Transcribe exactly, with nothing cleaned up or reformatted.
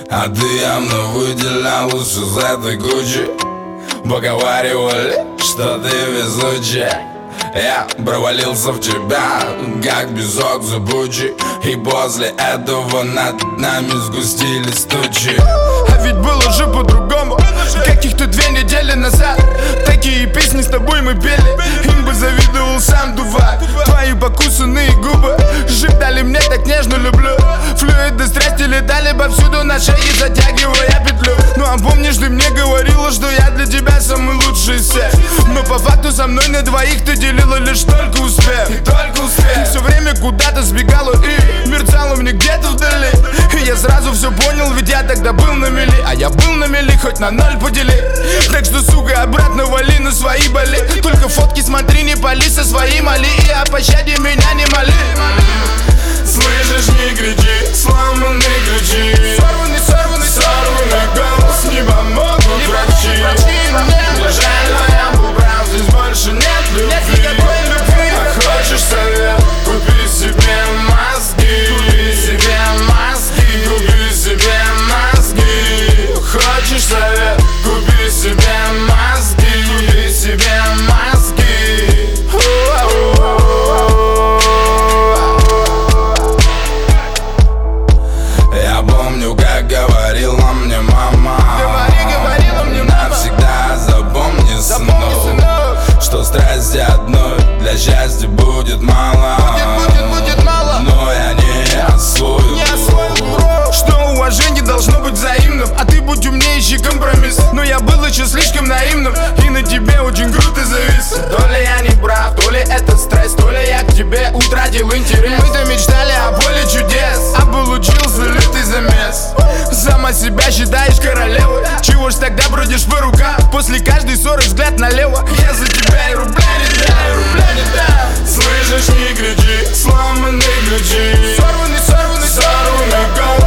А ты явно выделялась из этой кучи. Поговаривали, что ты везучая. Я провалился в тебя, как песок зыбучий. И после этого над нами сгустились тучи. А ведь было же по-другому. Каких-то две недели назад такие песни с тобой мы пели. Им бы завидовал сам Дувак. Твои покусанные губы шептали мне так нежно люблю. Флюиды страсти летали повсюду на шее, затягивая петлю. Ну а помнишь, ты мне говорила, что я для тебя самый лучший из всех. Но по факту со мной на двоих ты делила лишь только успех. И только успех. И все время куда-то сбегала и мерцала мне где-то вдали. И я сразу все понял, ведь я тогда был на мели. А я был на мели, хоть на ноль подели. Так что, сука, обратно вали на свои боли. Только фотки смотри, не пали со своей моли. И о пощаде меня не моли. Слышишь, не кричи, сломанные ключи. Сорванный, сорванный, сорванный голос, не помогут врачи. Мне жаль, но я был прав, здесь больше нет любви. Нет никакой любви. А хочешь совет? Купи себе мозги. Купи себе мозги. Купи себе мозги. Хочешь совет? Купи себе мозги. Купи себе мозги. Я помню, как говорила мне мама. Говори, говорила мне мама. Навсегда запомни, сынок, что страсти одной для счастья будет мало. Будет, будет, будет мало. Но я не освоил, не освоил, бро. Что уважение должно быть взаимным. А ты будь умнее, ищи компромисс. Но я был еще слишком наивным. И на тебе очень круто завис. То ли я не прав, то ли это стресс, то ли я к тебе утратил интерес. Мы-то мечтали о поле чудес, а получился лютый замес. Сама себя считаешь королевой. Чего ж тогда бродишь по рукам? После каждой ссоры взгляд налево. Я за тебя и рубля не дам, и рубля не дам. Слышишь, не кричи, сломанные ключи. Сорванный, сорванный, сорванный голос.